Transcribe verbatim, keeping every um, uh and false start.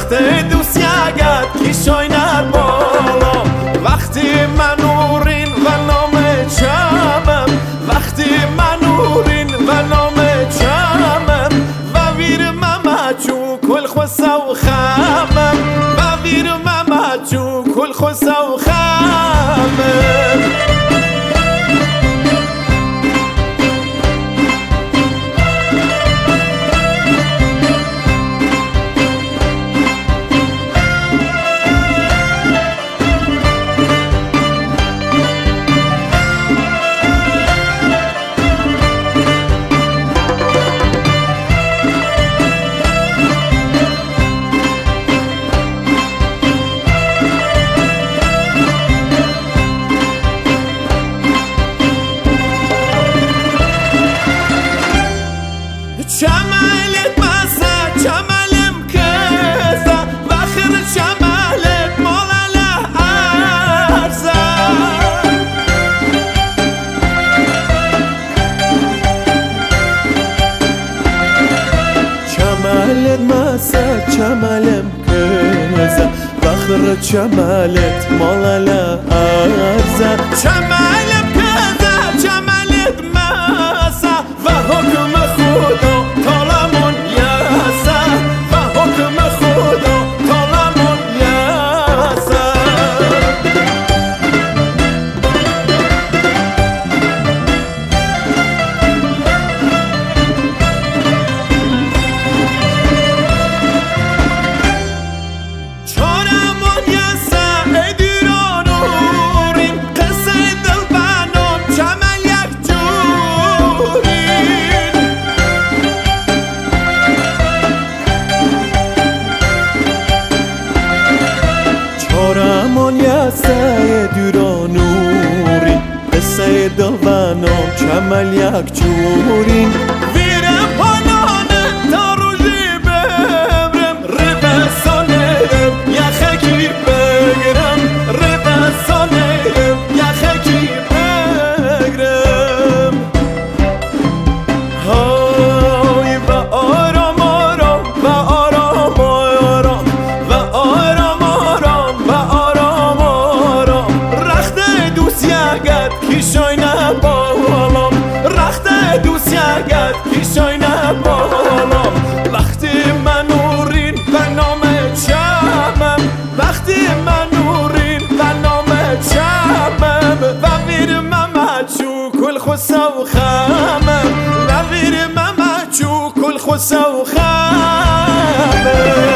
وقت دوسیگت کیشای نر بالا وقتی منورین و نام چمم وقتی منورین و نام چمم و ویر ممچو کل خسا و خمم و ویر ممچو کل خسا و خمم شمالت مسا شمالم كذا واخر شمالت مولا له أرزا شمالت مسا شمالم كذا واخر شمالت مولا له أرزا شمالم كذا شمالت مسا وحكم خدا طالمون یاسا و حکم خدا طالمون یاسا چارمون یاسا ای دیرانورین قصه دل بنام چمل یک جورین چارمون یاسه دیرانورین قصه دل بنام چمل یک جورین ویرم پانانه تا روزی ببرم ربسانهرم یخکی بگرم ربسانهرم یخکی بگرم های و آرام آرام و آرام آرام و آرام آرام و آرام آرام رخت دوسیگت کیشای نبالام رخت دوسیگت کیشای نبالام وقتی منورین و نام چمم وقتی منورین و نام چمم و ویر ممچو کل خسا و خمم و ویر ممچو کل خسا و خمم